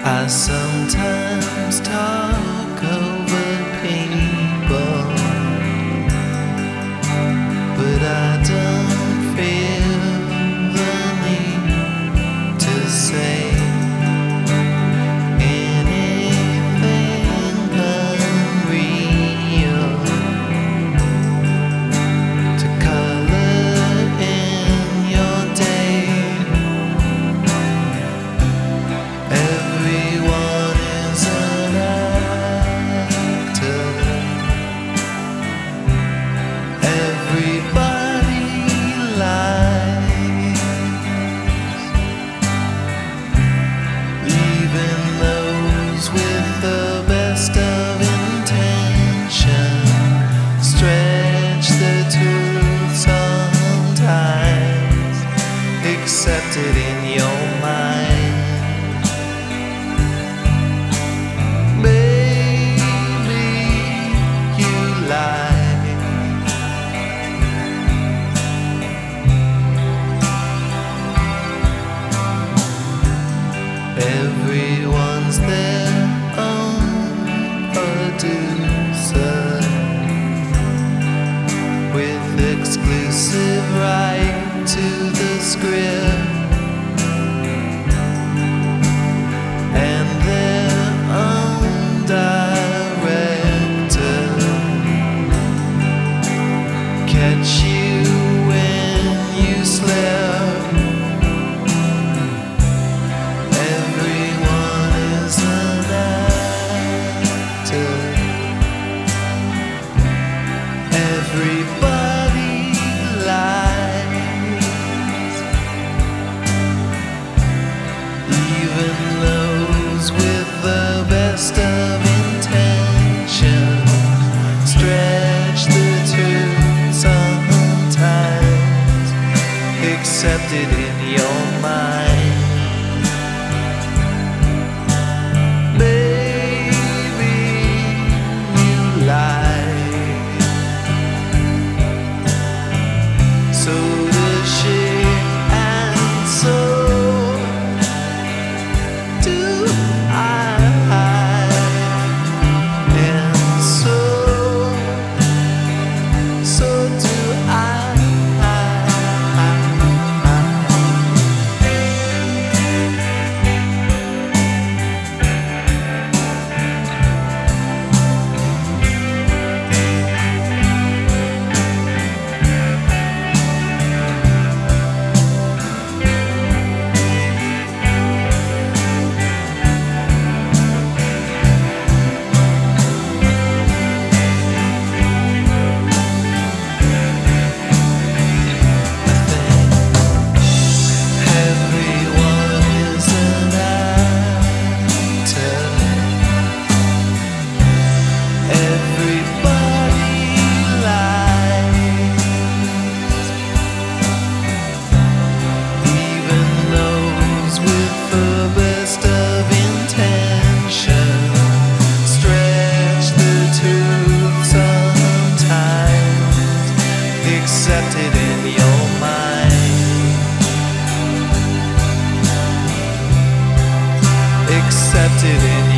I sometimes talk over people, but I don't feel the need to say anything unreal to color in your day. Everyone is an actor. Everybody lies. Even those with the best of intention stretch the truth sometimes. Accept it in your mind. Everyone's their own producer with exclusive right to the script and their own director. Catch you when you slip. Everybody lies. Even those with the best of intention stretch the truth sometimes. Accept it in your mind. So does she, and so do I, and so do I. Accept it in your mind. Accept it in your mind.